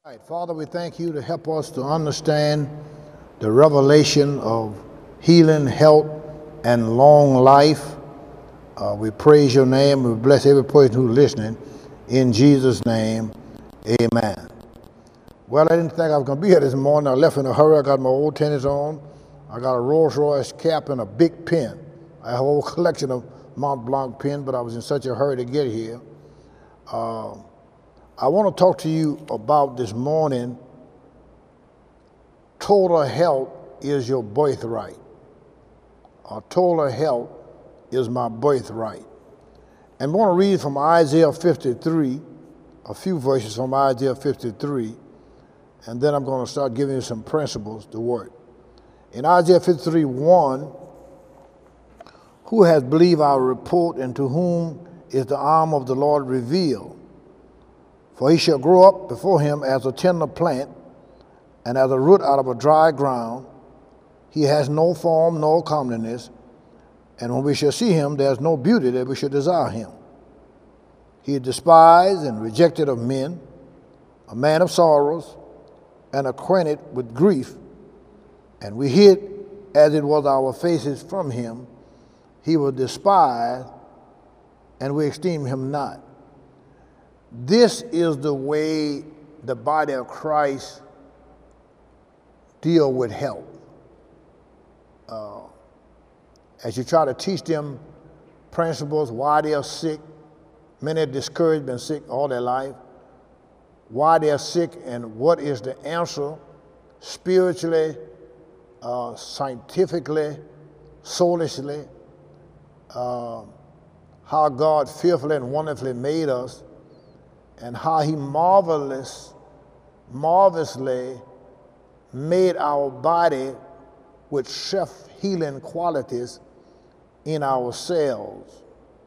Right, Father, we thank you to help us to understand the revelation of healing, health, and long life. We praise your name. We bless every person who's listening. In Jesus' name, amen. Well, I didn't think I was going to be here this morning. I left in a hurry. I got my old tennis on. I got a Rolls Royce cap and a big pen. I have a whole collection of Mont Blanc pens, but I was in such a hurry to get here. I want to talk to you about this morning. Total health is your birthright. Total health is my birthright. And I want to read from Isaiah 53, a few verses from Isaiah 53, and then I'm going to start giving you some principles to work. In Isaiah 53:1, who has believed our report, and to whom is the arm of the Lord revealed? For he shall grow up before him as a tender plant, and as a root out of a dry ground. He has no form, no comeliness, and when we shall see him, there is no beauty that we should desire him. He is despised and rejected of men, a man of sorrows, and acquainted with grief. And we hid, as it was our faces from him. He was despised, and we esteemed him not. This is the way the body of Christ deal with health. As you try to teach them principles, why they are sick, many are discouraged, been sick all their life, why they are sick, and what is the answer spiritually, scientifically, soulishly, how God fearfully and wonderfully made us, and how he marvelously made our body with self-healing qualities in our cells.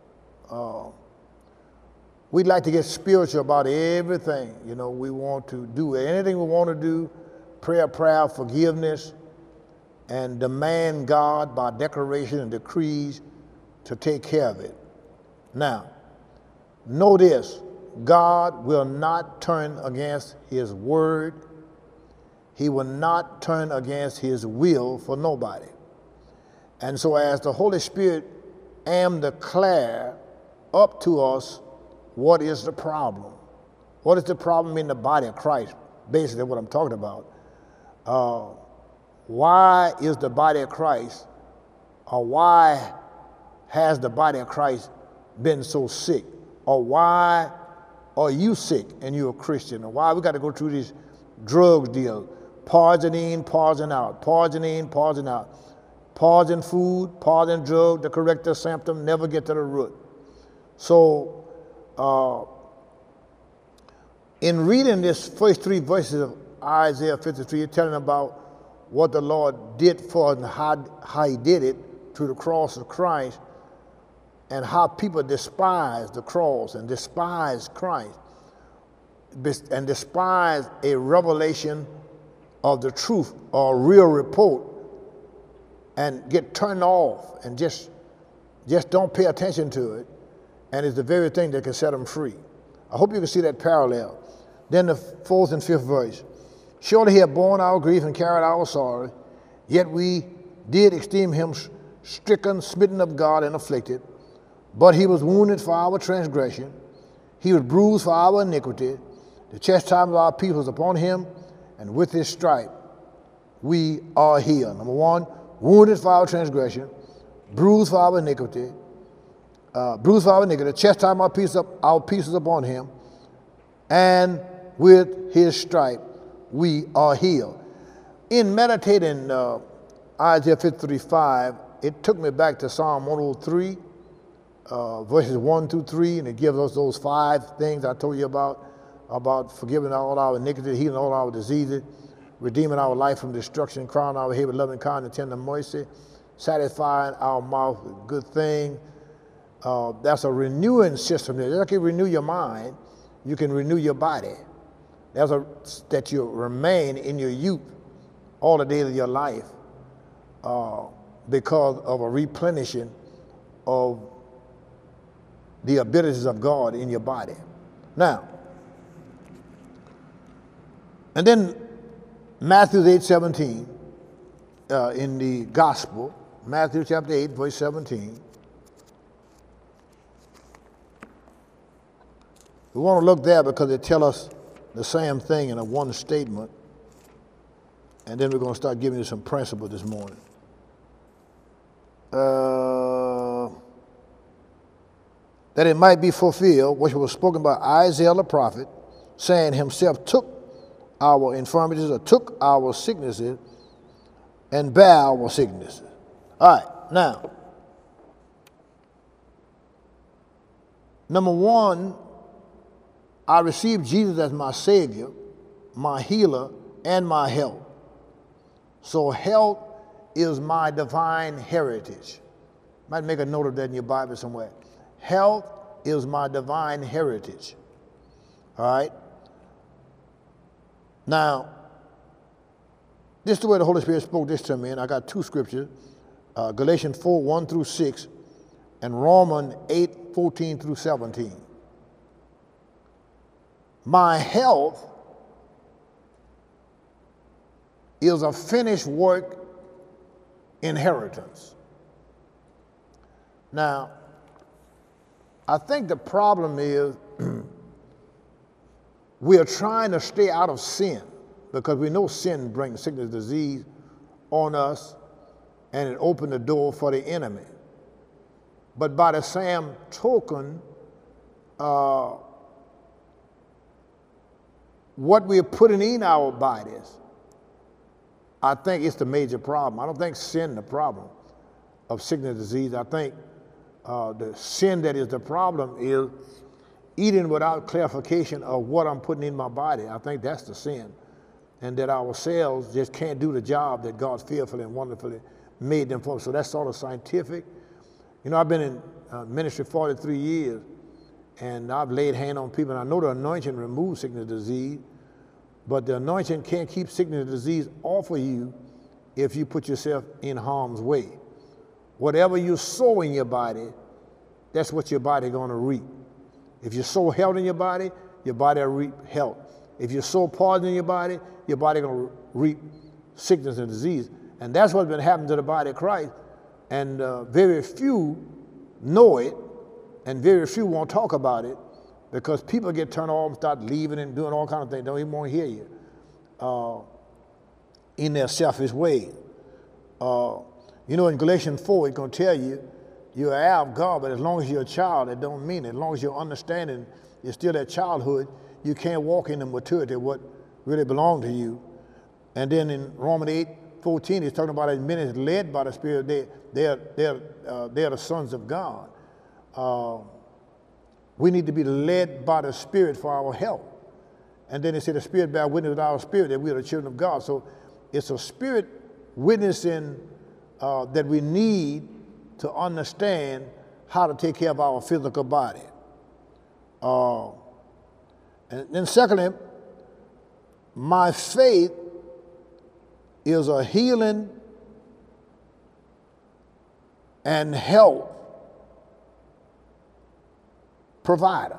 We'd like to get spiritual about everything. You know, we want to do anything we want to do, prayer, forgiveness, and demand God by declaration and decrees to take care of it. Now, know this. God will not turn against his word. He will not turn against his will for nobody. And so as the Holy Spirit declare up to us what is the problem. What is the problem in the body of Christ? Basically what I'm talking about. Why is the body of Christ, or why has the body of Christ been so sick? Or why are you sick and you're a Christian? Or why we got to go through these drugs deals? Pausing in, pausing out, pausing in, pausing out. Pausing food, pausing drug to correct the symptom, never get to the root. So, in reading this first three verses of Isaiah 53, it's telling about what the Lord did for us and how he did it through the cross of Christ, and how people despise the cross and despise Christ and despise a revelation of the truth or a real report, and get turned off and just don't pay attention to it, and it's the very thing that can set them free. I hope you can see that parallel. Then the fourth and fifth verse. Surely he had borne our grief and carried our sorrow, yet we did esteem him stricken, smitten of God, and afflicted. But he was wounded for our transgression. He was bruised for our iniquity. The chastisement of our peace was upon him, and with his stripe we are healed. Number one, wounded for our transgression, bruised for our iniquity, the chastisement of our peace is upon him, and with his stripe we are healed. In meditating Isaiah 53:5, it took me back to Psalm 103, verses 1 through 3, and it gives us those 5 things I told you about forgiving all our iniquity, healing all our diseases, redeeming our life from destruction, crowning our head with loving kindness and tender mercy, satisfying our mouth with good things. That's a renewing system. Just like you renew your mind, you can renew your body. That you remain in your youth all the days of your life because of a replenishing of the abilities of God in your body. Now, And then Matthew 8:17 in the gospel, Matthew chapter 8, verse 17. We want to look there because it tells us the same thing in a one statement. And then we're going to start giving you some principles this morning. That it might be fulfilled, which was spoken by Isaiah the prophet, saying himself took our infirmities or took our sicknesses and bare our sicknesses. All right, now, number one, I received Jesus as my Savior, my healer, and my help. So health is my divine heritage. Might make a note of that in your Bible somewhere. Health is my divine heritage. All right? Now, this is the way the Holy Spirit spoke this to me, and I got two scriptures, Galatians 4, 1 through 6, and Romans 8, 14 through 17. My health is a finished work inheritance. Now, I think the problem is we are trying to stay out of sin because we know sin brings sickness, disease on us, and it opened the door for the enemy. But by the same token, what we're putting in our bodies, I think it's the major problem. I don't think sin the problem of sickness and disease. I think the sin that is the problem is eating without clarification of what I'm putting in my body. I think that's the sin. And that our cells just can't do the job that God fearfully and wonderfully made them for. So that's sort of scientific. You know, I've been in ministry 43 years, and I've laid hand on people, and I know the anointing removes sickness and disease, but the anointing can't keep sickness and disease off of you if you put yourself in harm's way. Whatever you sow in your body, that's what your body going to reap. If you sow health in your body will reap health. If you sow poison in your body going to reap sickness and disease. And that's what's been happening to the body of Christ. And very few know it, and very few won't talk about it, because people get turned off and start leaving and doing all kinds of things. Don't even want to hear you in their selfish way. You know, in Galatians 4, it's going to tell you you're an heir of God, but as long as you're a child, it don't mean it. As long as your understanding is still that childhood, you can't walk in the maturity of what really belongs to you. And then in Romans 8, 14, it's talking about as men is led by the Spirit, they're the sons of God. We need to be led by the Spirit for our health. And then it said the Spirit bear witness with our spirit that we are the children of God. So it's a spirit witnessing that we need to understand how to take care of our physical body. And then secondly, my faith is a healing and health provider.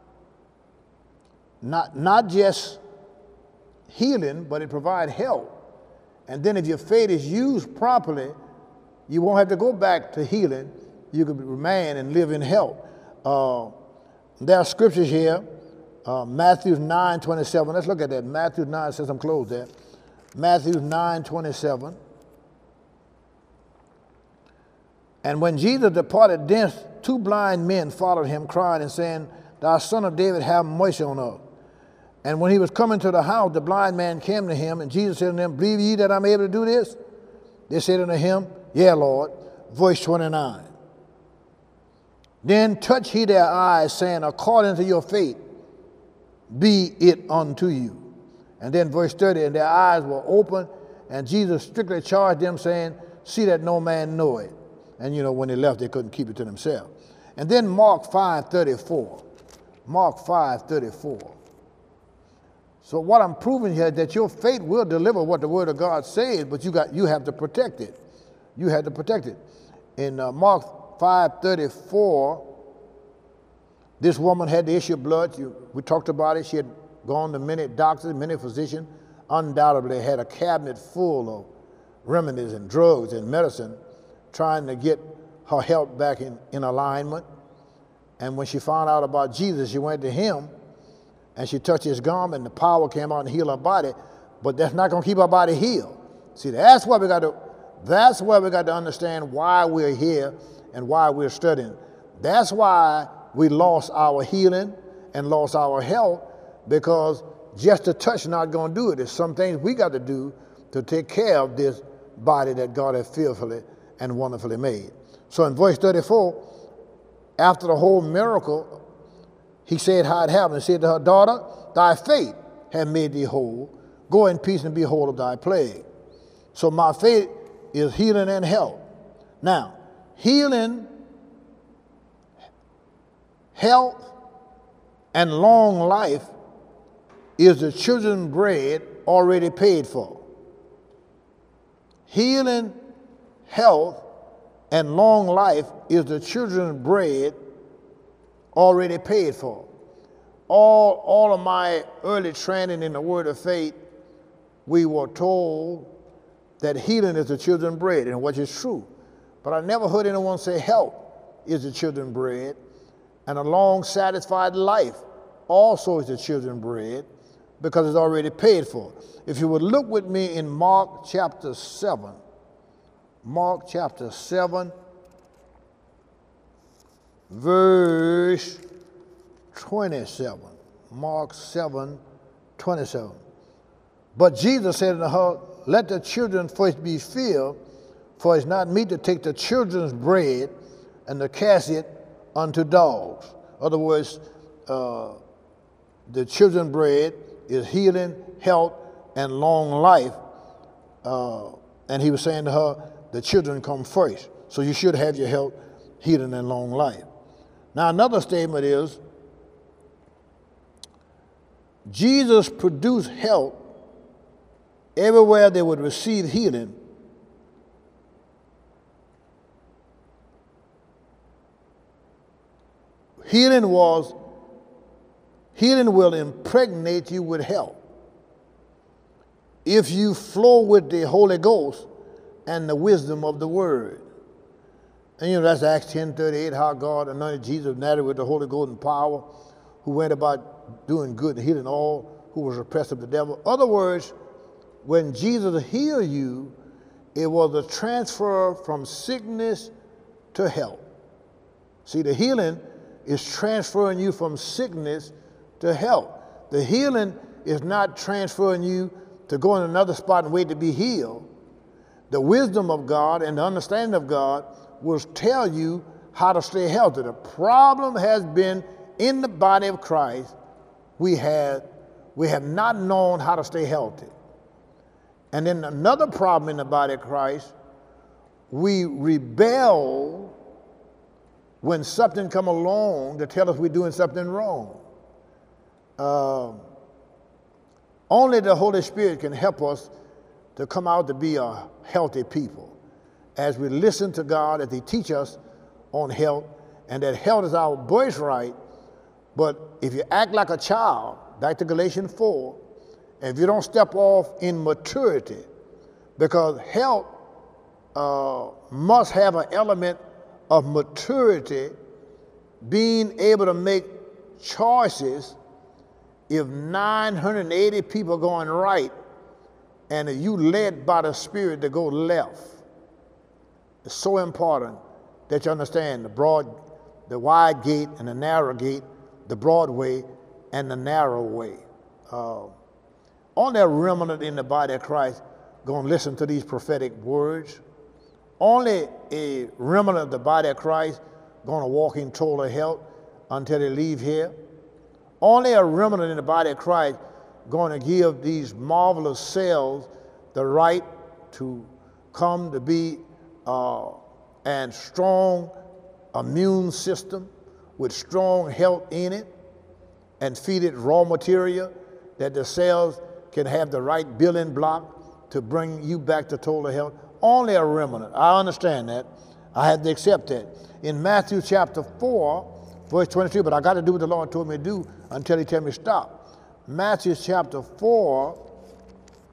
Not just healing, but it provides health. And then if your faith is used properly, you won't have to go back to healing. You can remain and live in health. There are scriptures here, Matthew 9:27. Let's look at that. Matthew 9, since I'm closed there. Matthew 9:27. And when Jesus departed thence, two blind men followed him, crying and saying, Thou son of David, have mercy on us. And when he was coming to the house, the blind man came to him, and Jesus said to them, Believe ye that I'm able to do this? They said unto him, Yea, Lord. Verse 29. Then touched he their eyes, saying, According to your faith, be it unto you. And then verse 30, and their eyes were open, and Jesus strictly charged them, saying, See that no man know it. And you know, when they left, they couldn't keep it to themselves. And then Mark 5:34. Mark 5:34. So what I'm proving here is that your faith will deliver what the Word of God says, but you have to protect it. You have to protect it. In Mark 5:34, this woman had the issue of blood. We talked about it. She had gone to many doctors, many physicians, undoubtedly had a cabinet full of remedies and drugs and medicine trying to get her health back in alignment. And when she found out about Jesus, she went to him and she touched his garment and the power came out and healed her body. But that's not going to keep her body healed. See, that's why we got to understand why we're here and why we're studying. That's why we lost our healing and lost our health, because just a touch not going to do it. There's some things we got to do to take care of this body that God has fearfully and wonderfully made. So in verse 34, after the whole miracle, he said how it happened. He said to her, daughter, thy faith hath made thee whole. Go in peace and be whole of thy plague. So my faith is healing and health. Now, healing, health, and long life is the children's bread already paid for. Healing, health, and long life is the children's bread already paid for. All of my early training in the word of faith, we were told that healing is the children's bread, and which is true. But I never heard anyone say health is the children's bread, and a long, satisfied life also is the children's bread, because it's already paid for. If you would look with me in Mark chapter 7, Mark chapter 7, verse 27. Mark 7, 27. But Jesus said unto her, let the children first be filled, for it's not meet to take the children's bread and to cast it unto dogs. In other words, the children's bread is healing, health, and long life. And he was saying to her, the children come first. So you should have your health, healing, and long life. Now another statement is, Jesus produced health everywhere they would receive healing. Healing will impregnate you with health if you flow with the Holy Ghost and the wisdom of the Word. And that's Acts 10:38, how God anointed Jesus of Nazareth with the Holy Ghost and power, who went about doing good and healing all who was oppressed of the devil. In other words, when Jesus healed you, it was a transfer from sickness to health. See, the healing is transferring you from sickness to health. The healing is not transferring you to go in another spot and wait to be healed. The wisdom of God and the understanding of God will tell you how to stay healthy. The problem has been in the body of Christ, we have not known how to stay healthy. And then another problem in the body of Christ, we rebel when something come along to tell us we're doing something wrong. Only the Holy Spirit can help us to come out to be a healthy people as we listen to God, as He teach us on health, and that health is our birthright. But if you act like a child, back to Galatians 4, and if you don't step off in maturity, because health must have an element of maturity, being able to make choices. If 980 people going right, and you led by the Spirit to go left, it's so important that you understand the wide gate and the narrow gate, the broad way and the narrow way. Only a remnant in the body of Christ going to listen to these prophetic words. Only a remnant of the body of Christ going to walk in total health until they leave here. Only a remnant in the body of Christ going to give these marvelous cells the right to come to be and strong immune system with strong health in it, and feed it raw material that the cells can have the right building block to bring you back to total health. Only a remnant. I understand that. I had to accept that. In Matthew chapter 4, verse 22, but I got to do what the Lord told me to do until He tell me stop. Matthew chapter 4,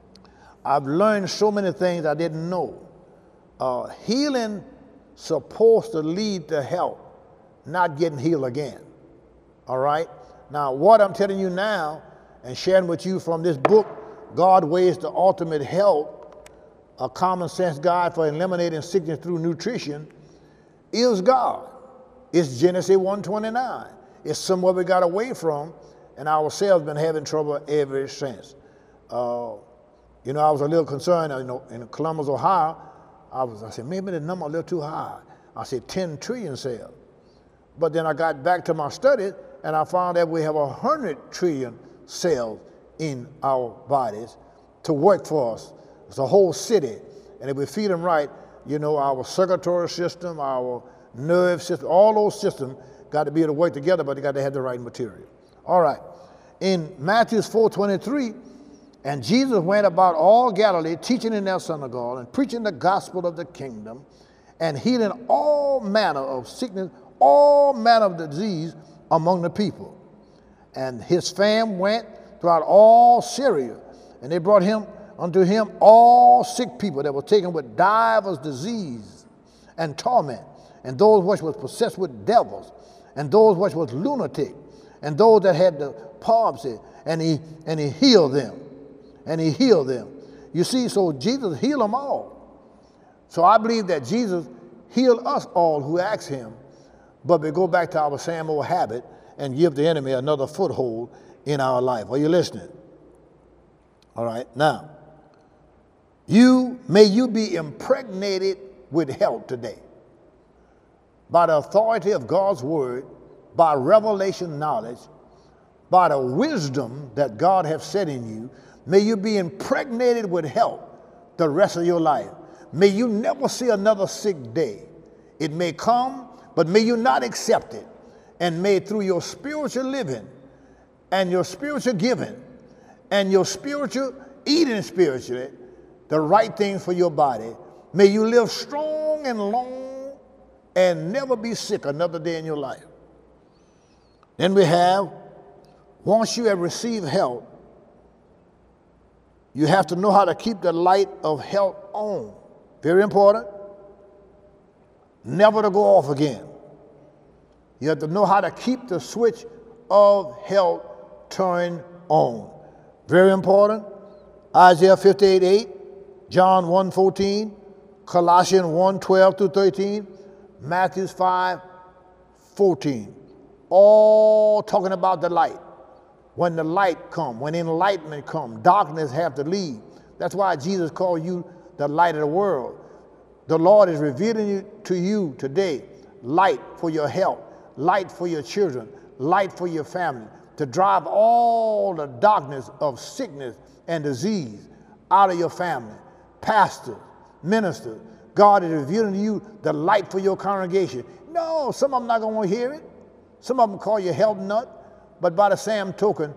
I've learned so many things I didn't know. Healing supposed to lead to health, not getting healed again. All right? Now, what I'm telling you now and sharing with you from this book, God Ways to Ultimate Health, a common sense guide for eliminating sickness through nutrition, is God. It's Genesis 1:29. It's somewhere we got away from, and ourselves been having trouble ever since. You know, I was a little concerned, you know, in Columbus, Ohio, I said, maybe the number a little too high. I said 10 trillion cells. But then I got back to my study, and I found that we have 100 trillion cells in our bodies to work for us. It's a whole city. And if we feed them right, you know, our circulatory system, our nerve system, all those systems got to be able to work together, but they got to have the right material. All right. In Matthew 4:23, and Jesus went about all Galilee, teaching in their synagogue and preaching the gospel of the kingdom and healing all manner of sickness, all manner of disease among the people. And his fame went throughout all Syria, and they brought unto him all sick people that were taken with divers disease and torment, and those which was possessed with devils, and those which was lunatic, and those that had the palsy, and he healed them. And he healed them. You see, so Jesus healed them all. So I believe that Jesus healed us all who ask him, but we go back to our same old habit and give the enemy another foothold in our life. Are you listening? All right, now, may you be impregnated with health today by the authority of God's word, by revelation knowledge, by the wisdom that God has set in you. May you be impregnated with health the rest of your life. May you never see another sick day. It may come, but may you not accept it. And may through your spiritual living and your spiritual giving and your spiritual eating spiritually, the right things for your body, may you live strong and long and never be sick another day in your life. Then we have, once you have received health, you have to know how to keep the light of health on. Very important. Never to go off again. You have to know how to keep the switch of health turned on. Very important. Isaiah 58:8, John 1:14, Colossians 1:12-13, Matthew 5:14. All talking about the light. When the light come, when enlightenment come, darkness have to leave. That's why Jesus called you the light of the world. The Lord is revealing to you today light for your health, light for your children, light for your family, to drive all the darkness of sickness and disease out of your family. Pastors, ministers, God is revealing to you the light for your congregation. No, some of them not going to hear it. Some of them call you health nut. But by the same token,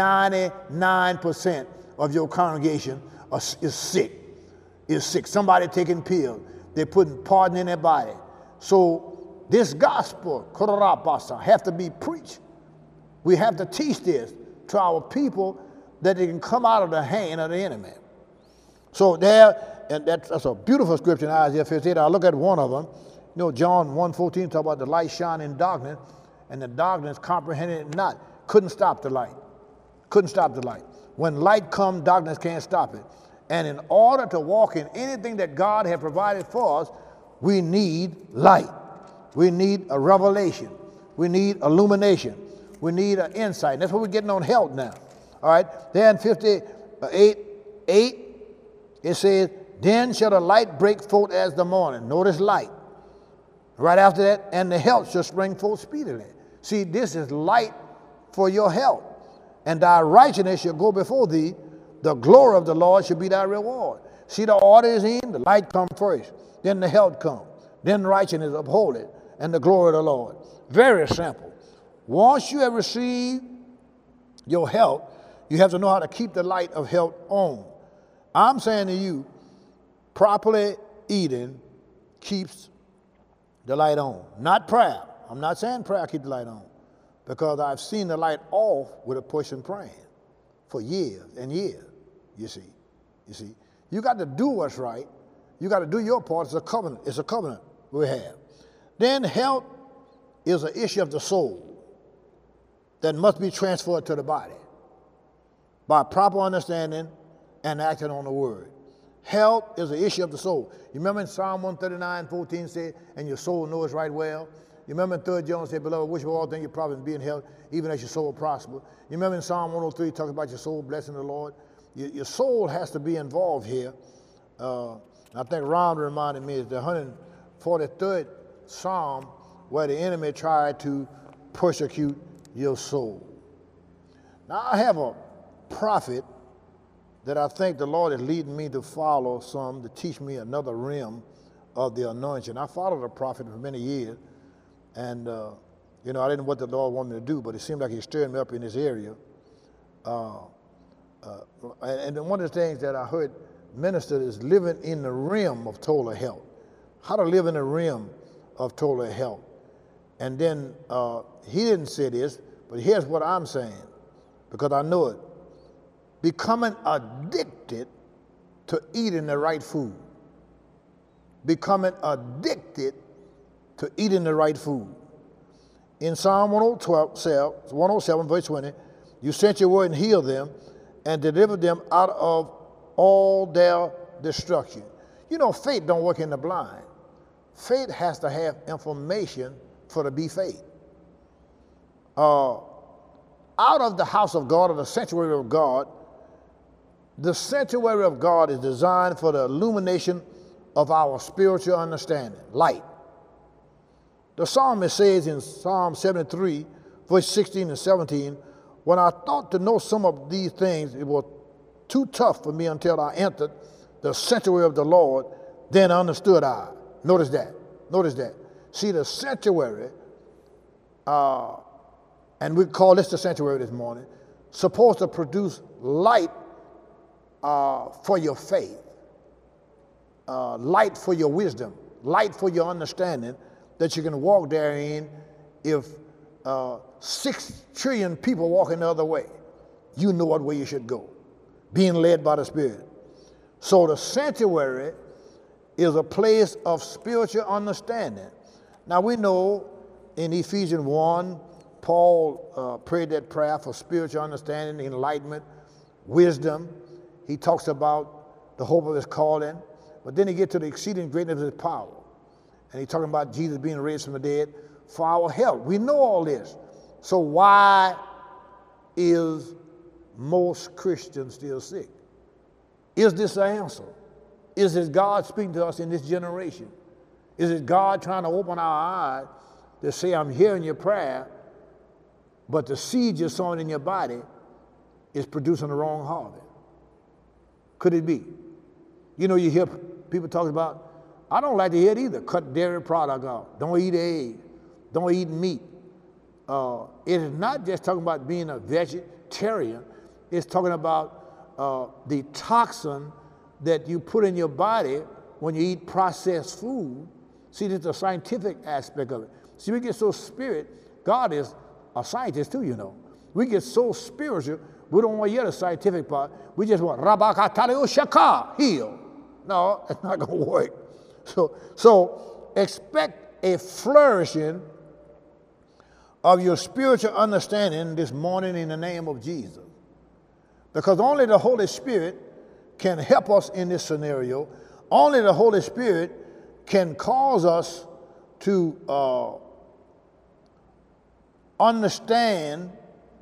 99% of your congregation is sick. Is sick. Somebody taking pills. They're putting poison in their body. So this gospel, have to be preached. We have to teach this to our people that they can come out of the hand of the enemy. So there, and that's a beautiful scripture in Isaiah 58. I'll look at one of them. You know, John 1:14 talk about the light shine in darkness, and the darkness comprehended it not. Couldn't stop the light. Couldn't stop the light. When light comes, darkness can't stop it. And in order to walk in anything that God has provided for us, we need light. We need a revelation. We need illumination. We need an insight. And that's what we're getting on health now. All right. Then 58:8, it says, then shall the light break forth as the morning. Notice light. Right after that, and the health shall spring forth speedily. See, this is light for your health, and thy righteousness shall go before thee. The glory of the Lord shall be thy reward. See, the order is in, the light come first, then the health come, then righteousness uphold it, and the glory of the Lord. Very simple. Once you have received your health, you have to know how to keep the light of health on. I'm saying to you, properly eating keeps the light on, not prayer. I'm not saying prayer keep the light on, because I've seen the light off with a person praying for years and years, you see. You got to do what's right. You got to do your part. It's a covenant. It's a covenant we have. Then health is an issue of the soul that must be transferred to the body by proper understanding and acting on the word. Health is an issue of the soul. You remember in Psalm 139:14 said, and your soul knows right well. You remember in 3 John said, beloved, wish for all things your prophets and be in health, even as your soul prosper. You remember in Psalm 103 talking about your soul blessing the Lord. Your soul has to be involved here. I think Ron reminded me it's the 143rd Psalm where the enemy tried to persecute your soul. Now I have a prophet that I think the Lord is leading me to follow some to teach me another realm of the anointing. I followed a prophet for many years, and I didn't know what the Lord wanted me to do, but it seemed like He's stirring me up in this area. And one of the things that I heard ministered is living in the realm of total health. How to live in the realm of total health. And then he didn't say this, but here's what I'm saying, because I know it. Becoming addicted to eating the right food. Becoming addicted to eating the right food. In Psalm 107, verse 20, you sent your word and healed them and delivered them out of all their destruction. You know, faith don't work in the blind. Faith has to have information for to be faith. Out of the house of God, or the sanctuary of God, the sanctuary of God is designed for the illumination of our spiritual understanding, light. The psalmist says in Psalm 73, verse 16 and 17, when I thought to know some of these things, it was too tough for me until I entered the sanctuary of the Lord, then understood I. Notice that. Notice that. See, the sanctuary, and we call this the sanctuary this morning, supposed to produce light for your faith, light for your wisdom, light for your understanding, that you can walk therein. If 6 trillion people walking the other way, you know what way you should go, being led by the Spirit. So the sanctuary is a place of spiritual understanding. Now we know in Ephesians 1, Paul prayed that prayer for spiritual understanding, enlightenment, wisdom. He talks about the hope of his calling, but then he gets to the exceeding greatness of his power. And he's talking about Jesus being raised from the dead for our health. We know all this. So why is most Christians still sick? Is this the answer? Is it God speaking to us in this generation? Is it God trying to open our eyes to say, I'm hearing your prayer, but the seed you're sowing in your body is producing the wrong harvest? Could it be? You know, you hear people talking about, I don't like to hear it either, cut dairy product out, don't eat eggs, don't eat meat. It is not just talking about being a vegetarian, it's talking about the toxin that you put in your body when you eat processed food. See, there's a scientific aspect of it. See, we get so spirit, God is a scientist too, you know. We get so spiritual, we don't want to hear the scientific part. We just want, Rabakatale Shaka, heal. No, it's not going to work. So expect a flourishing of your spiritual understanding this morning in the name of Jesus. Because only the Holy Spirit can help us in this scenario. Only the Holy Spirit can cause us to understand,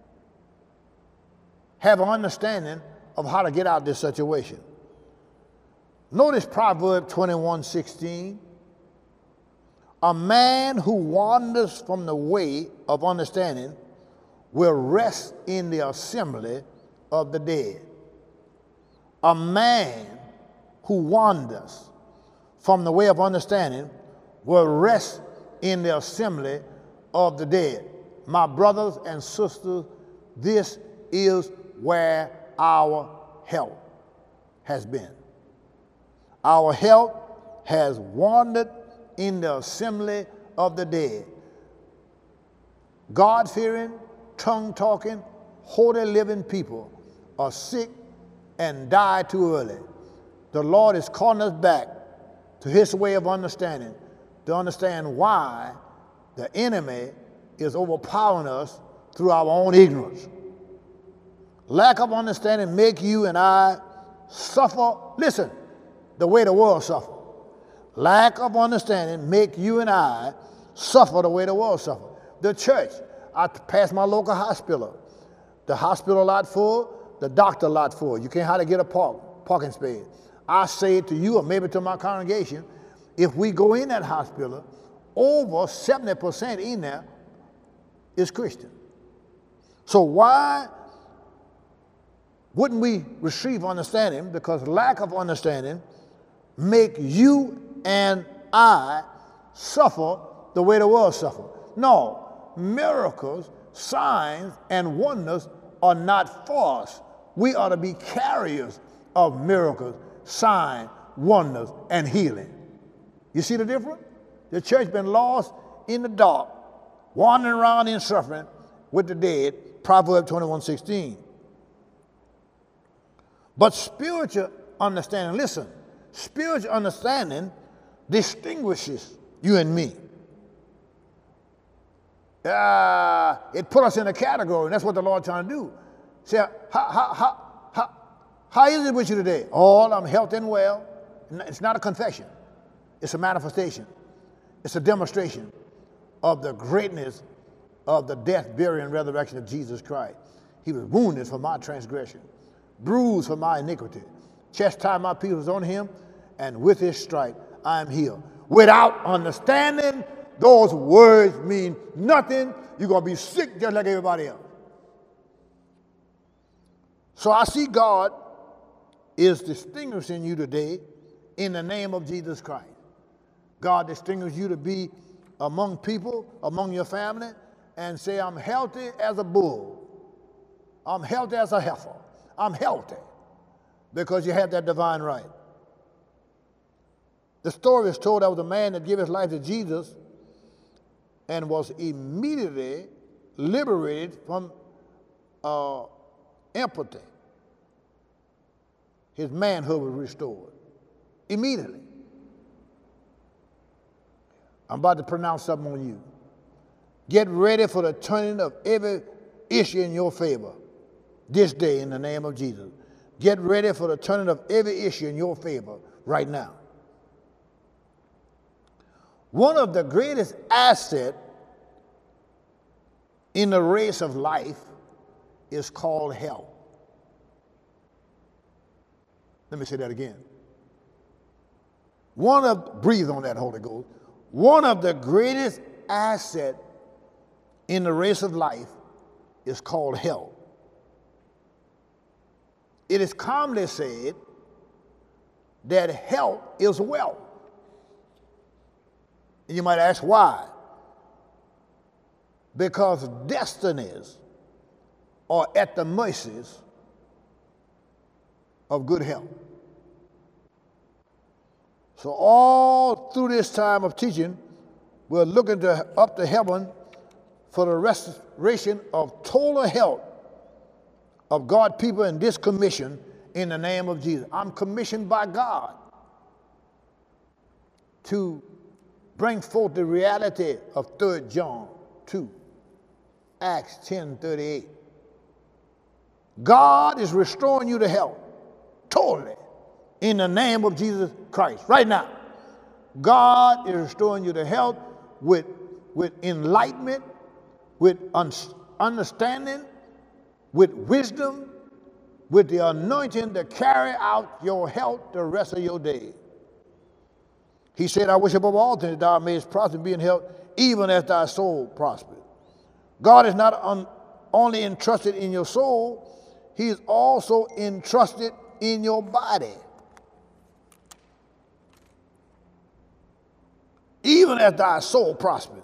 have an understanding of how to get out of this situation. Notice Proverbs 21:16. A man who wanders from the way of understanding will rest in the assembly of the dead. A man who wanders from the way of understanding will rest in the assembly of the dead. My brothers and sisters, this is where our help has been. Our help has wandered in the assembly of the dead. God-fearing, tongue-talking, holy living people are sick and die too early. The Lord is calling us back to his way of understanding, to understand why the enemy is overpowering us through our own ignorance. Lack of understanding make you and I suffer, listen, the way the world suffers. Lack of understanding make you and I suffer the way the world suffers. The church, I passed my local hospital. The hospital lot full, the doctor lot full. You can't hardly get a parking space. I say to you, or maybe to my congregation, if we go in that hospital, over 70% in there is Christian. So why wouldn't we receive understanding? Because lack of understanding make you and I suffer the way the world suffers. No, miracles, signs, and wonders are not for us. We ought to be carriers of miracles, signs, wonders, and healing. You see the difference? The church been lost in the dark, wandering around in suffering with the dead, Proverbs 21:16. But spiritual understanding, listen, spiritual understanding distinguishes you and me. It put us in a category, and that's what the Lord trying to do. Say, how is it with you today? Oh, I'm healthy and well. It's not a confession. It's a manifestation. It's a demonstration of the greatness of the death, burial, and resurrection of Jesus Christ. He was wounded for my transgression, bruised for my iniquity. Chastisement my peace was on him, and with his stripe I am healed. Without understanding, those words mean nothing. You're going to be sick just like everybody else. So I see God is distinguishing you today in the name of Jesus Christ. God distinguishes you to be among people, among your family, and say, I'm healthy as a bull. I'm healthy as a heifer. I'm healthy because you have that divine right. The story is told that was a man that gave his life to Jesus and was immediately liberated from impotency. His manhood was restored immediately. I'm about to pronounce something on you. Get ready for the turning of every issue in your favor this day in the name of Jesus. Get ready for the turning of every issue in your favor right now. One of the greatest assets in the race of life is called health. Let me say that again. Breathe on that, Holy Ghost. One of the greatest assets in the race of life is called health. It is commonly said that health is wealth. And you might ask why? Because destinies are at the mercies of good health. So all through this time of teaching, we're looking up to heaven for the restoration of total health of God's people in this commission in the name of Jesus. I'm commissioned by God to bring forth the reality of 3 John 2, Acts 10:38. God is restoring you to health totally in the name of Jesus Christ right now. God is restoring you to health with enlightenment, with understanding, with wisdom, with the anointing to carry out your health the rest of your day. He said, I wish above all things that thou mayest prosper and be in health, even as thy soul prospers. God is not only entrusted in your soul, he is also entrusted in your body. Even as thy soul prospers.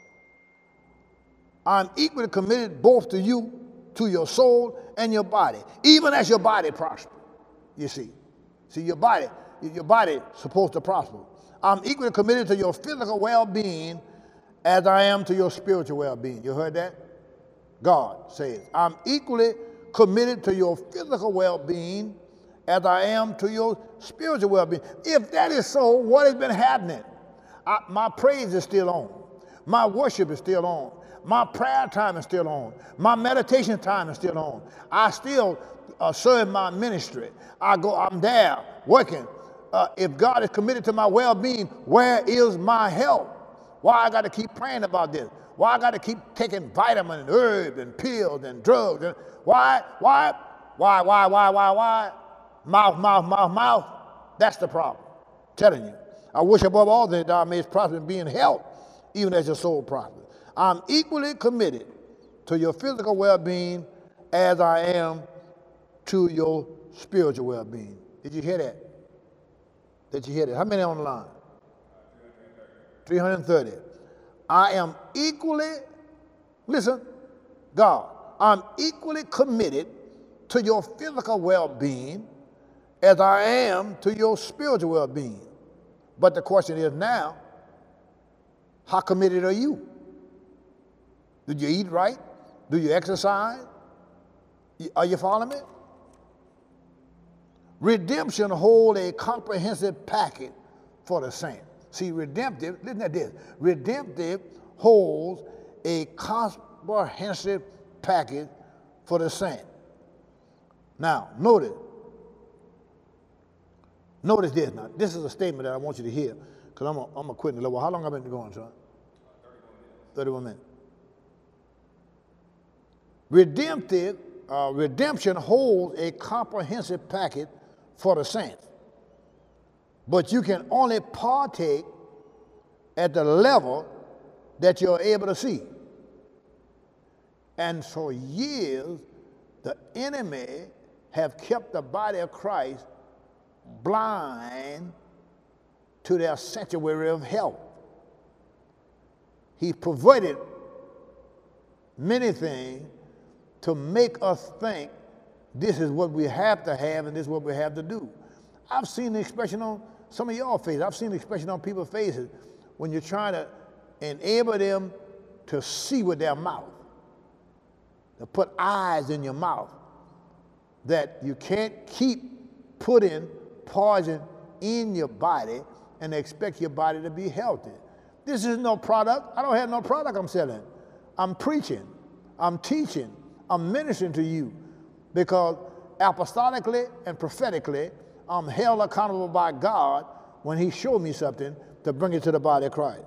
I'm equally committed both to you, to your soul and your body, even as your body prospers, you see. See, your body is supposed to prosper. I'm equally committed to your physical well-being as I am to your spiritual well-being. You heard that? God says, I'm equally committed to your physical well-being as I am to your spiritual well-being. If that is so, what has been happening? My praise is still on. My worship is still on. My prayer time is still on. My meditation time is still on. I still serve my ministry. I'm there working. If God is committed to my well-being, where is my help? Why I got to keep praying about this? Why I got to keep taking vitamins and herbs and pills and drugs? Why? Mouth. That's the problem. I'm telling you. I wish above all things thou mayest prosper and be in health, even as your soul prospers. I'm equally committed to your physical well-being as I am to your spiritual well-being. Did you hear that? Did you hear that? How many on the line? 330. I am equally, listen, God, I'm equally committed to your physical well-being as I am to your spiritual well-being. But the question is now, how committed are you? Do you eat right? Do you exercise? Are you following me? Redemption holds a comprehensive package for the saint. See, redemptive, listen to this. Redemptive holds a comprehensive package for the saint. Now, notice this now. This is a statement that I want you to hear, because I'm going to quit in a little while. How long have I been going, son? 31 minutes. Redemption holds a comprehensive package for the saints. But you can only partake at the level that you're able to see. And for years, the enemy have kept the body of Christ blind to their sanctuary of health. He perverted many things to make us think this is what we have to have and this is what we have to do. I've seen the expression on some of y'all faces. I've seen the expression on people's faces when you're trying to enable them to see with their mouth, to put eyes in your mouth, that you can't keep putting poison in your body and expect your body to be healthy. This is no product. I don't have no product I'm selling. I'm preaching. I'm teaching. I'm ministering to you because apostolically and prophetically, I'm held accountable by God when he showed me something to bring it to the body of Christ.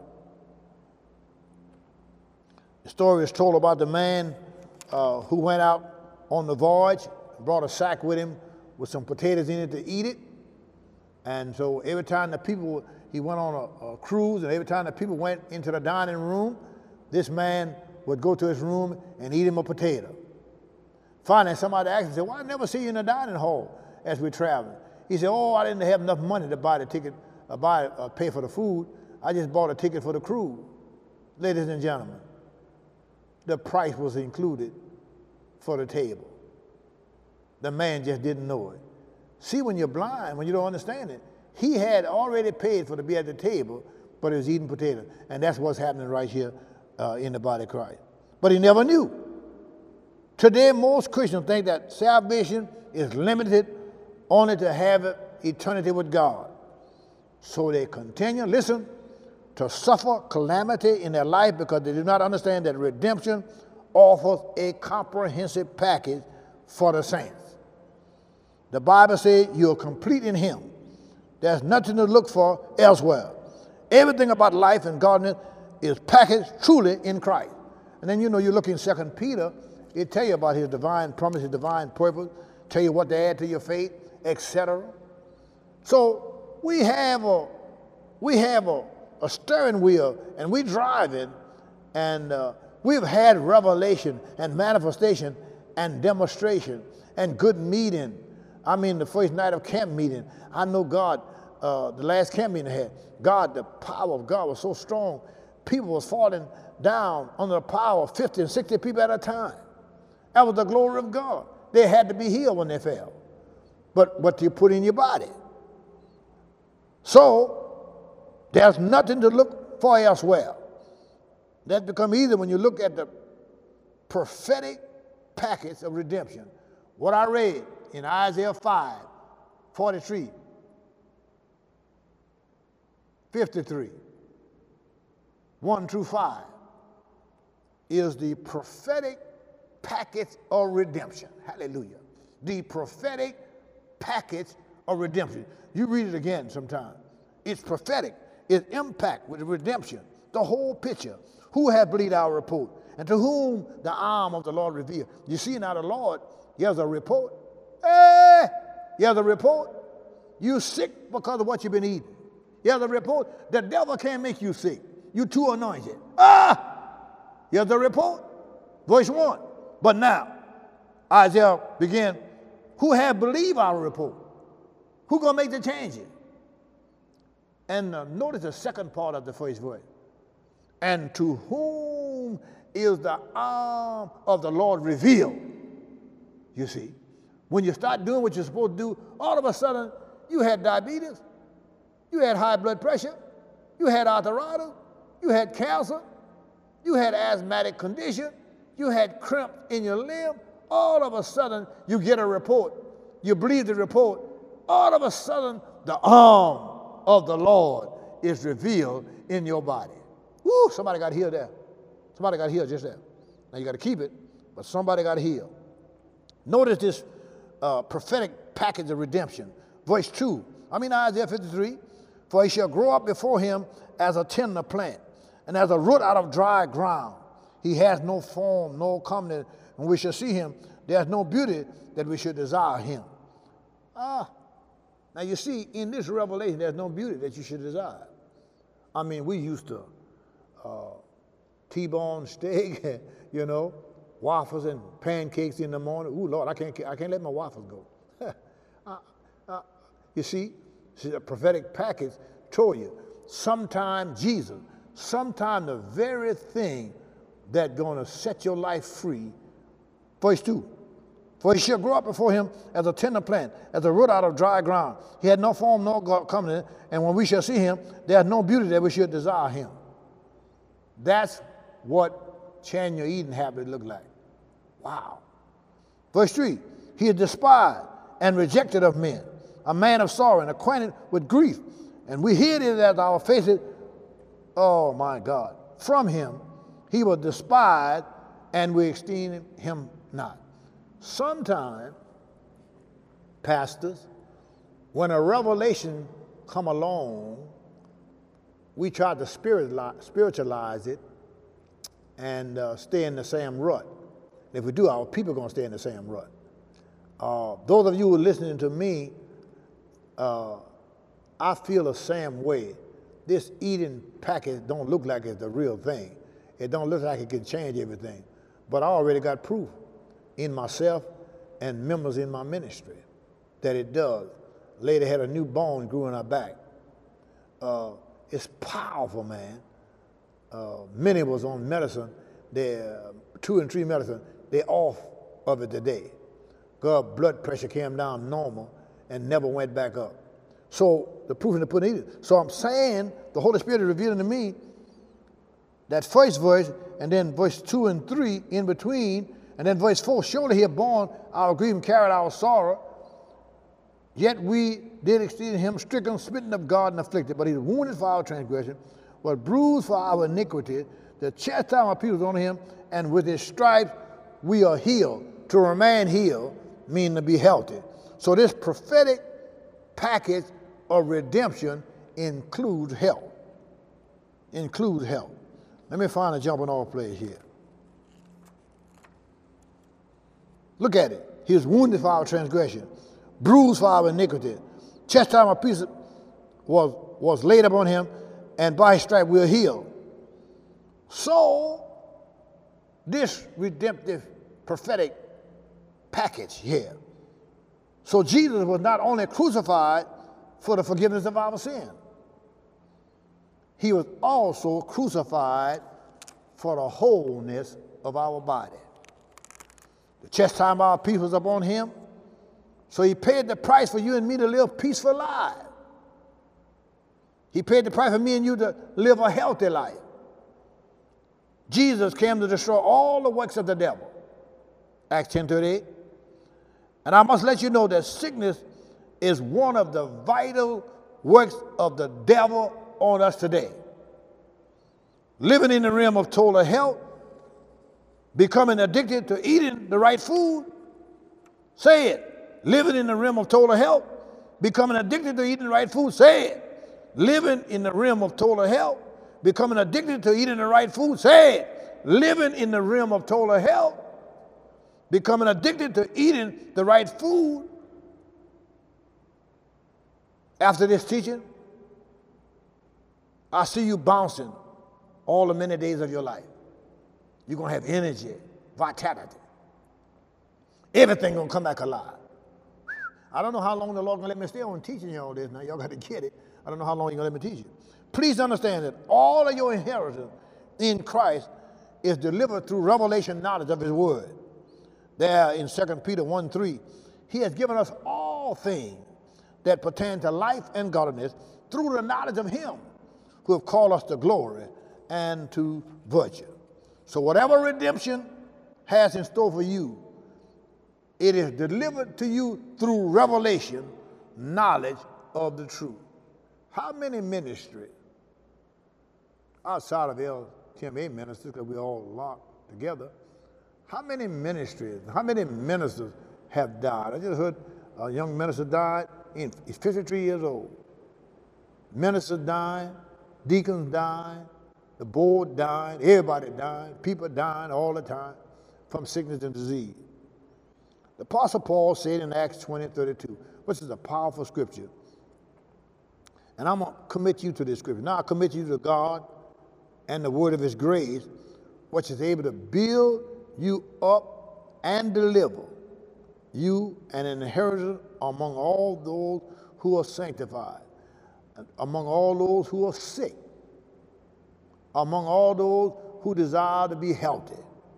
The story is told about the man who went out on the voyage, brought a sack with him with some potatoes in it to eat it. And so every time he went on a cruise, and every time the people went into the dining room, this man would go to his room and eat him a potato. Finally, somebody asked him, said, "Well, I never see you in the dining hall as we travel." He said, "Oh, I didn't have enough money to buy the ticket, pay for the food. I just bought a ticket for the cruise." Ladies and gentlemen, the price was included for the table. The man just didn't know it. See, when you're blind, when you don't understand it, he had already paid for to be at the table, but he was eating potatoes. And that's what's happening right here in the body of Christ. But he never knew. Today, most Christians think that salvation is limited only to have eternity with God. So they continue, listen, to suffer calamity in their life because they do not understand that redemption offers a comprehensive package for the saints. The Bible says you're complete in him. There's nothing to look for elsewhere. Everything about life and godliness is packaged truly in Christ. And then you look in 2 Peter, it tell you about his divine promise, his divine purpose, tell you what to add to your faith, etc. So we have a steering wheel, and we driving, and we've had revelation and manifestation and demonstration and good meeting. I mean, the first night of camp meeting, I know God, the last camp meeting I had, God, the power of God was so strong, people was falling down under the power of 50 and 60 people at a time. That was the glory of God. They had to be healed when they fell. But what you put in your body. So, there's nothing to look for elsewhere. That becomes easy when you look at the prophetic package of redemption. What I read in Isaiah 5, 43, 53, 1 through 5 is the prophetic package of redemption. Hallelujah. The prophetic package of redemption. You read it again sometime. It's prophetic. It's impact with the redemption. The whole picture. Who hath believed our report? And to whom the arm of the Lord revealed. You see now the Lord, he has a report. Hey, he has a report. You sick because of what you've been eating. He has a report. The devil can't make you sick. You too anointed. He has a report. Verse 1. But now, Isaiah began, who have believed our report? Who gonna make the changes? And notice the second part of the first verse. And to whom is the arm of the Lord revealed? You see, when you start doing what you're supposed to do, all of a sudden you had diabetes, you had high blood pressure, you had arthritis, you had cancer, you had asthmatic condition, you had cramp in your limb. All of a sudden you get a report. You believe the report. All of a sudden the arm of the Lord is revealed in your body. Woo, somebody got healed there. Somebody got healed just there. Now you got to keep it, but somebody got healed. Notice this prophetic package of redemption. Verse 2, Isaiah 53, for he shall grow up before him as a tender plant, and as a root out of dry ground. He has no form, no comeliness, and we shall see him. There's no beauty that we should desire him. Now you see, in this revelation, there's no beauty that you should desire. We used to T-bone steak, waffles and pancakes in the morning. Ooh, Lord, I can't let my waffles go. You see, the prophetic package told you, sometime Jesus, sometime the very thing that's going to set your life free. Verse 2, for he shall grow up before him as a tender plant, as a root out of dry ground. He had no form, no comeliness, and when we shall see him, there is no beauty that we should desire him. That's what change your eating habit look like. Wow. Verse 3, he is despised and rejected of men, a man of sorrow and acquainted with grief. And we hid it as our faces, oh my God, from him. He was despised and we esteemed him not. Sometimes, pastors, when a revelation come along, we try to spiritualize it and stay in the same rut. If we do, our people are going to stay in the same rut. Those of you who are listening to me, I feel the same way. This eating package don't look like it's the real thing. It don't look like it can change everything. But I already got proof in myself and members in my ministry that it does. Lady had a new bone grew in her back. It's powerful, man. Many was on medicine. They're 2 and 3 medicine. They're off of it today. Her blood pressure came down normal and never went back up. So the proof in the pudding is. So I'm saying the Holy Spirit is revealing to me that first verse, and then verse 2 and 3 in between, and then verse 4, surely he had borne our grief and carried our sorrow, yet we did esteem him stricken, smitten of God, and afflicted. But he was wounded for our transgression, was bruised for our iniquity. The chastisement of our peace was on him, and with his stripes we are healed. To remain healed means to be healthy. So this prophetic package of redemption includes health. Includes health. Let me find a jumping off place here. Look at it. He was wounded for our transgression, bruised for our iniquity. Chastisement of peace was laid upon him, and by his stripe we are healed. So, this redemptive prophetic package here. So Jesus was not only crucified for the forgiveness of our sin, he was also crucified for the wholeness of our body. The chastisement of our peace was upon him, so he paid the price for you and me to live peaceful lives. He paid the price for me and you to live a healthy life. Jesus came to destroy all the works of the devil. Acts 10:38. And I must let you know that sickness is one of the vital works of the devil on us today. Living in the realm of total health, becoming addicted to eating the right food. Say it. Living in the realm of total health, becoming addicted to eating the right food. Say it. Living in the realm of total health, becoming addicted to eating the right food. Say it. Living in the realm of total health, becoming addicted to eating the right food. After this teaching, I see you bouncing all the many days of your life. You're going to have energy, vitality. Everything going to come back alive. I don't know how long the Lord going to let me stay on teaching you all this. Now, y'all got to get it. I don't know how long He's going to let me teach you. Please understand that all of your inheritance in Christ is delivered through revelation knowledge of His Word. There in 2 Peter 1:3, He has given us all things that pertain to life and godliness through the knowledge of Him who have called us to glory and to virtue. So whatever redemption has in store for you, it is delivered to you through revelation, knowledge of the truth. How many ministries outside of LTMA ministers, because we all locked together, how many ministries, how many ministers have died? I just heard a young minister died. He's 53 years old. Ministers died, deacons died, the board died, everybody died, people dying all the time from sickness and disease. The Apostle Paul said in Acts 20:32, which is a powerful scripture, and I'm going to commit you to this scripture. Now I commit you to God and the word of His grace, which is able to build you up and deliver you an inheritance among all those who are sanctified, among all those who are sick, among all those who desire to be healthy.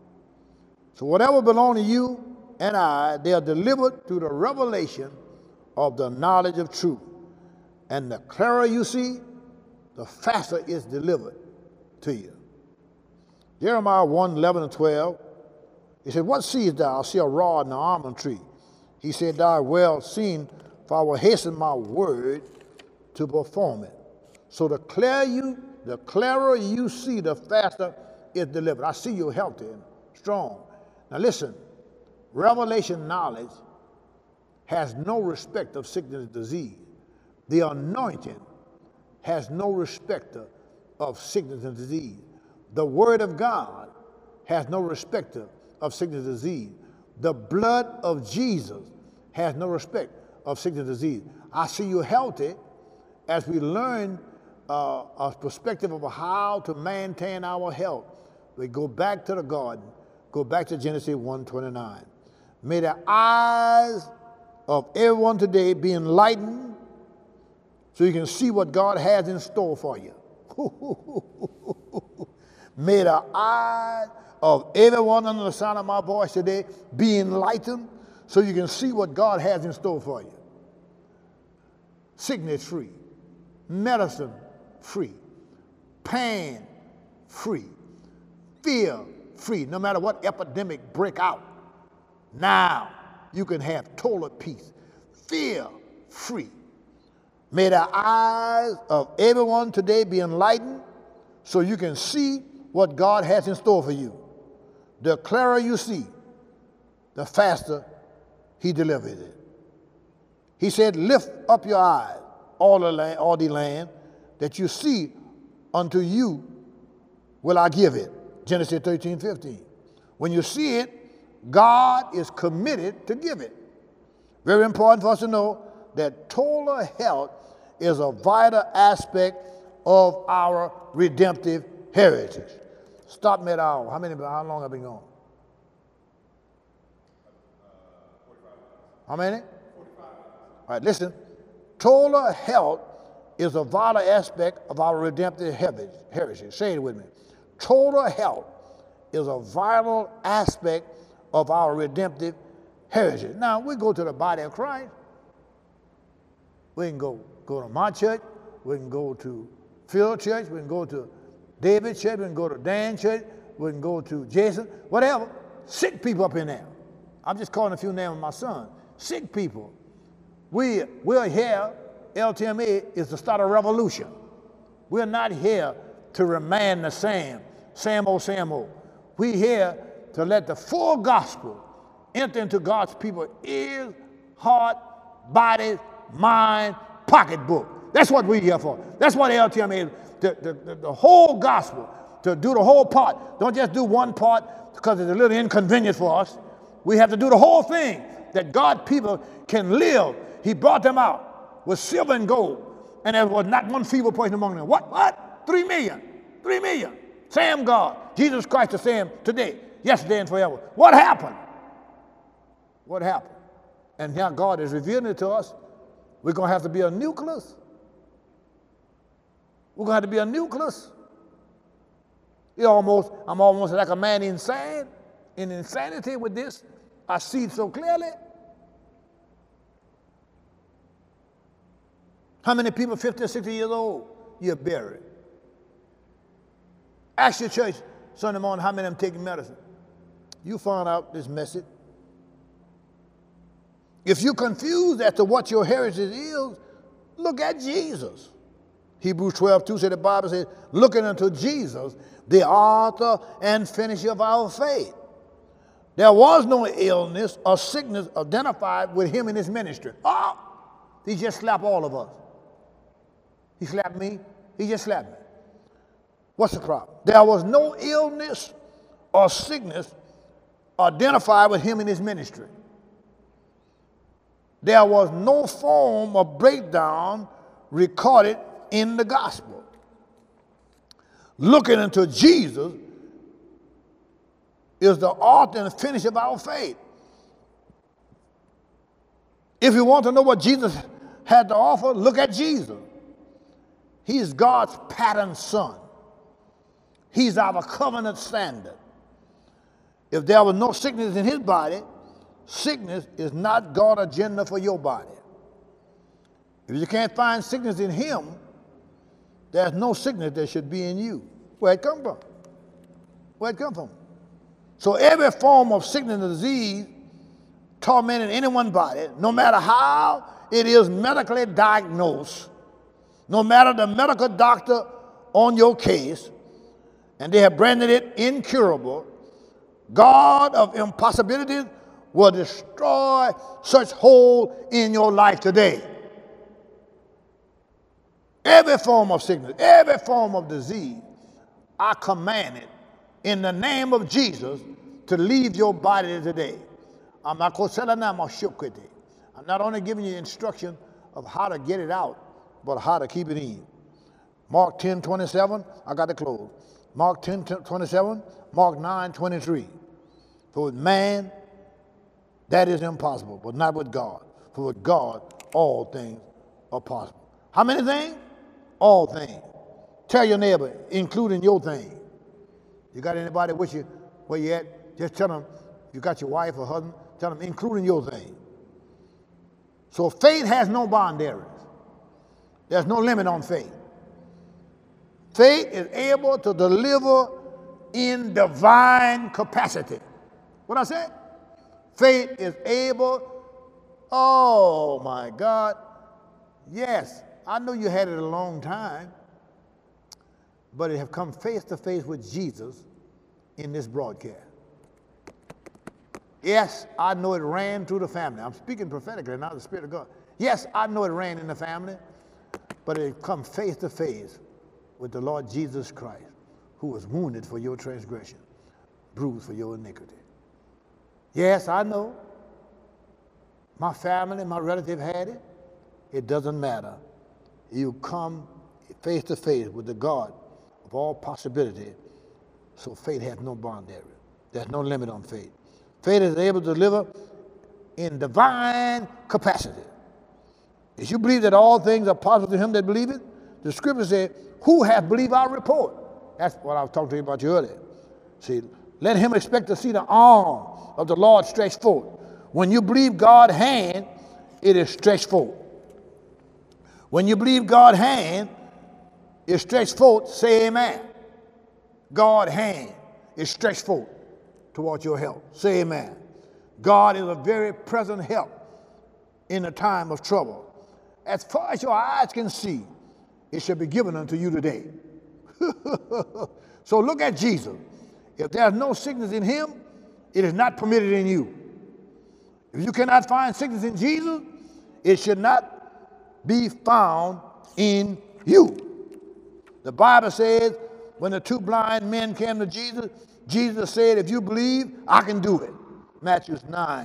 So whatever belongs to you and I, they are delivered through the revelation of the knowledge of truth. And the clearer you see, the faster it's delivered to you. Jeremiah 1:11-12, he said, what seest thou? I see a rod and an almond tree. He said, thou art well seen, for I will hasten my word to perform it. So the clearer you see, the faster it's delivered. I see you healthy and strong. Now listen, revelation knowledge has no respect of sickness and disease. The anointing has no respect of sickness and disease. The word of God has no respect of sickness and disease. The blood of Jesus has no respect of sickness and disease. I see you healthy as we learn a perspective of how to maintain our health. We go back to the garden, go back to Genesis 1:29. May the eyes of everyone today be enlightened so you can see what God has in store for you. May the eyes of everyone under the sound of my voice today be enlightened so you can see what God has in store for you. Sickness free, medicine free, pain free, fear free. No matter what epidemic break out, now you can have total peace, fear free. May the eyes of everyone today be enlightened so you can see what God has in store for you. The clearer you see, the faster He delivers it. He said, lift up your eyes, all the land, that you see, unto you will I give it. Genesis 13:15. When you see it, God is committed to give it. Very important for us to know that total health is a vital aspect of our redemptive heritage. Stop me at hour. How long have I been gone? How many? 45. All right, listen. Total health is a vital aspect of our redemptive heritage. Say it with me. Total health is a vital aspect of our redemptive heritage. Now, we go to the body of Christ. We can go to my church. We can go to Phil Church. We can go to David Church. We can go to Dan Church. We can go to Jason. Whatever. Sick people up in there. I'm just calling a few names of my son. Sick people. We're here, LTMA is to start a revolution. We're not here to remain the same old. We're here to let the full gospel enter into God's people ears, heart, body, mind, pocketbook. That's what we're here for. That's what LTMA is, the whole gospel, to do the whole part. Don't just do one part because it's a little inconvenient for us. We have to do the whole thing that God people can live. He brought them out with silver and gold, and there was not one feeble person among them. What? 3 million. 3 million. Same God. Jesus Christ the same today, yesterday, and forever. What happened? What happened? And now God is revealing it to us. We're going to have to be a nucleus. We're going to have to be a nucleus. I'm almost like a man insane, in insanity with this. I see it so clearly. How many people 50 or 60 years old you're buried? Ask your church Sunday morning how many of them taking medicine. You find out this message. If you're confused as to what your heritage is, look at Jesus. Hebrews 12:2 said, the Bible says, looking unto Jesus, the author and finisher of our faith. There was no illness or sickness identified with him in his ministry. Oh, he just slapped all of us. He slapped me. He just slapped me. What's the problem? There was no illness or sickness identified with him in his ministry. There was no form of breakdown recorded in the gospel. Looking into Jesus is the author and finisher of our faith. If you want to know what Jesus had to offer, look at Jesus. He's God's pattern son. He's our covenant standard. If there was no sickness in his body, sickness is not God's agenda for your body. If you can't find sickness in him, there's no sickness that should be in you. Where it come from? Where it come from? So every form of sickness and disease tormenting anyone's body, no matter how it is medically diagnosed, no matter the medical doctor on your case, and they have branded it incurable, God of impossibilities will destroy such hold in your life today. Every form of sickness, every form of disease, I command it in the name of Jesus to leave your body today. I'm not only giving you instruction of how to get it out, but how to keep it in. Mark 10:27, I got to close. Mark 10:27, Mark 9:23. For with man, that is impossible, but not with God. For with God, all things are possible. How many things? All things. Tell your neighbor, including your thing. You got anybody with you where you at? Just tell them, you got your wife or husband, tell them, including your thing. So faith has no boundaries. There's no limit on faith. Faith is able to deliver in divine capacity. What I said? Faith is able, oh my God. Yes, I know you had it a long time, but it have come face to face with Jesus in this broadcast. Yes, I know it ran through the family. I'm speaking prophetically, not the Spirit of God. Yes, I know it ran in the family, but it come face to face with the Lord Jesus Christ, who was wounded for your transgression, bruised for your iniquity. Yes, I know. My family, my relative had it. It doesn't matter. You come face to face with the God of all possibility, so faith has no boundary. There's no limit on faith. Faith is able to deliver in divine capacity. If you believe that all things are possible to him that believe it, the scripture says, who hath believed our report? That's what I was talking to you about earlier. See, let him expect to see the arm of the Lord stretched forth. When you believe God's hand, it is stretched forth. When you believe God's hand is stretched forth, say amen. God's hand is stretched forth towards your help. Say amen. God is a very present help in a time of trouble. As far as your eyes can see, it shall be given unto you today. So look at Jesus. If there's no sickness in him, it is not permitted in you. If you cannot find sickness in Jesus, it should not be found in you. The Bible says when the two blind men came to Jesus, Jesus said, if you believe, I can do it. Matthew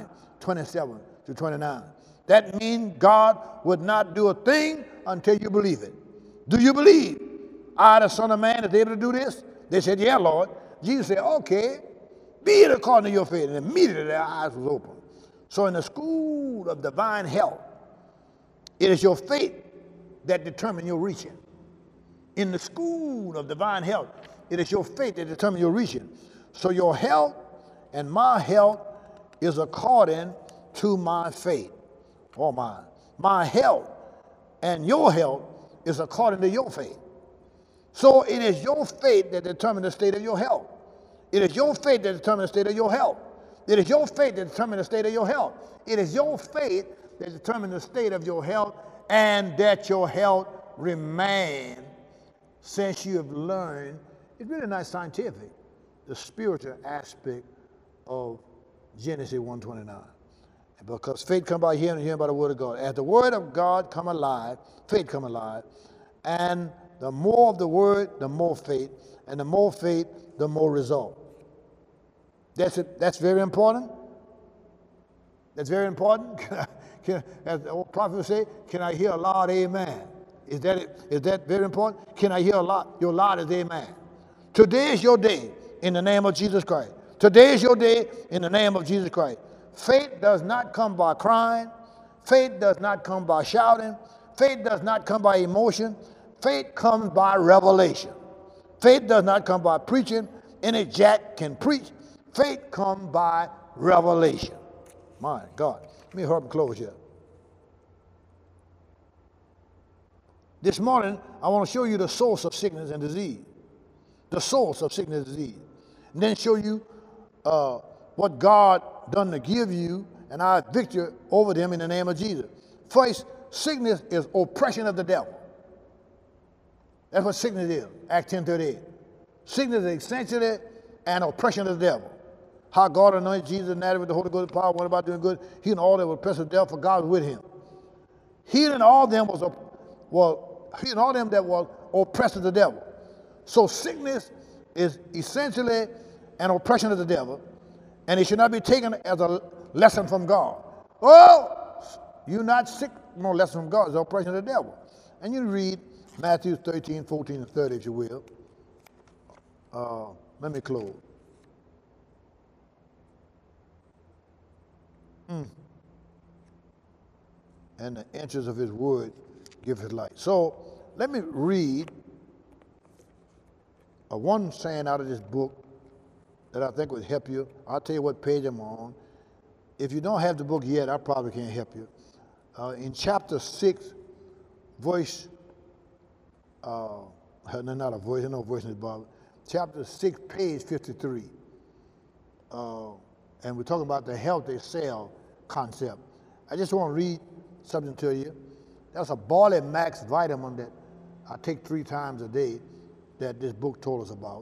9:27-29. That means God would not do a thing until you believe it. Do you believe I, the Son of Man, is able to do this? They said, yeah, Lord. Jesus said, okay, be it according to your faith. And immediately their eyes was open. So in the school of divine health, it is your faith that determines your reaching. In the school of divine health, it is your faith that determines your reaching. So your health and my health is according to my faith. Oh my. My health and your health is according to your faith. So it is your faith that determines the state of your health. It is your faith that determines the state of your health. It is your faith that determines the state of your health. It is your faith that determines the state of your health, and that your health remain since you have learned. It's really not scientific, the spiritual aspect of Genesis 1:29. Because faith comes by hearing and hearing by the word of God. As the word of God come alive, faith come alive. And the more of the word, the more faith. And the more faith, the more result. That's it. That's very important. That's very important. As the old prophet would say, can I hear a loud amen? Is that it? Is that very important? Can I hear a lot? Your loud is amen. Today is your day in the name of Jesus Christ. Today is your day in the name of Jesus Christ. Faith does not come by crying. Faith does not come by shouting. Faith does not come by emotion. Faith comes by revelation. Faith does not come by preaching. Any jack can preach. Faith comes by revelation. My God. Let me hurry up and close here. This morning, I want to show you the source of sickness and disease. The source of sickness and disease. And then show you what God done to give you and our victory over them in the name of Jesus. First, sickness is oppression of the devil. That's what sickness is, Acts 10:38. Sickness is essentially an oppression of the devil. How God anointed Jesus of Nazareth with the Holy Ghost power, went about doing good, healing all that were oppressed of the devil, for God was with him. Healing all them healing all them that were oppressed of the devil. So sickness is essentially an oppression of the devil, and it should not be taken as a lesson from God. Oh, you're not sick, no lesson from God, it's an oppression of the devil. And you read Matthew 13:14 and 30, if you will. Let me close. And the entrance of his word give his light. So let me read one saying out of this book that I think would help you. I'll tell you what page I'm on. If you don't have the book yet, I probably can't help you. In chapter 6, voice, no, not a voice, there's no voice in this Bible. Chapter 6, page 53. And we're talking about the healthy cell concept. I just want to read something to you. That's a Barley Max vitamin that I take 3 times a day that this book told us about.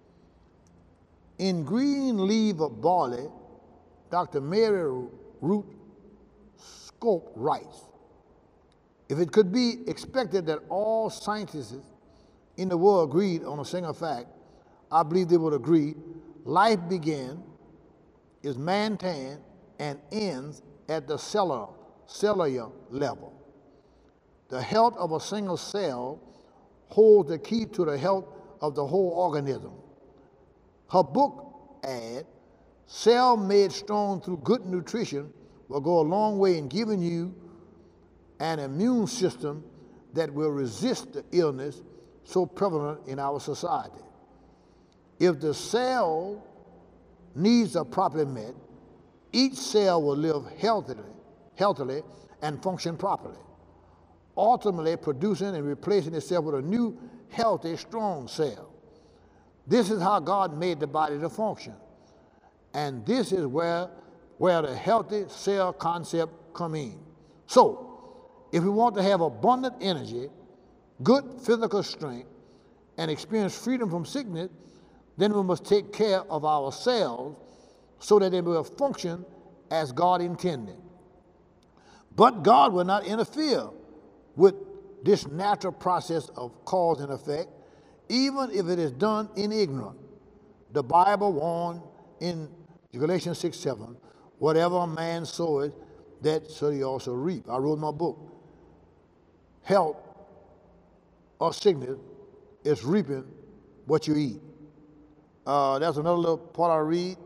In green leaf of barley, Dr. Mary Ruth Scope writes, if it could be expected that all scientists in the world agreed on a single fact, I believe they would agree, life begins, is maintained, and ends at the cellular level. The health of a single cell holds the key to the health of the whole organism. Her book ad, Cell Made Strong Through Good Nutrition, will go a long way in giving you an immune system that will resist the illness so prevalent in our society. If the cell needs are properly met, each cell will live healthily and function properly, ultimately producing and replacing itself with a new, healthy, strong cell. This is how God made the body to function. And this is where the healthy cell concept come in. So, if we want to have abundant energy, good physical strength, and experience freedom from sickness, then we must take care of ourselves so that they will function as God intended. But God will not interfere with this natural process of cause and effect, even if it is done in ignorance. The Bible warned in Galatians 6:7, whatever a man soweth, that shall he also reap. I wrote my book. Health or sickness is reaping what you eat. That's another little part I read.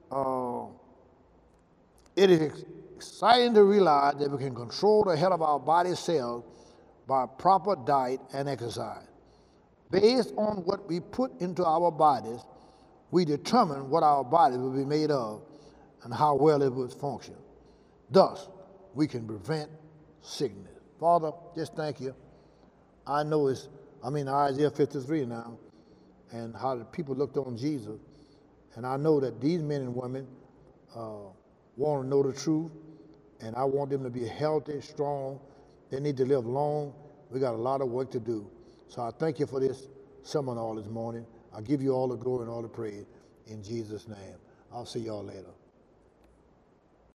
It is exciting to realize that we can control the health of our body cells by proper diet and exercise. Based on what we put into our bodies, we determine what our bodies will be made of and how well it will function. Thus, we can prevent sickness. Father, just thank you. I know Isaiah 53 now, and how the people looked on Jesus. And I know that these men and women want to know the truth, and I want them to be healthy, strong. They need to live long. We got a lot of work to do. So I thank you for this seminar this morning. I give you all the glory and all the praise in Jesus' name. I'll see y'all later.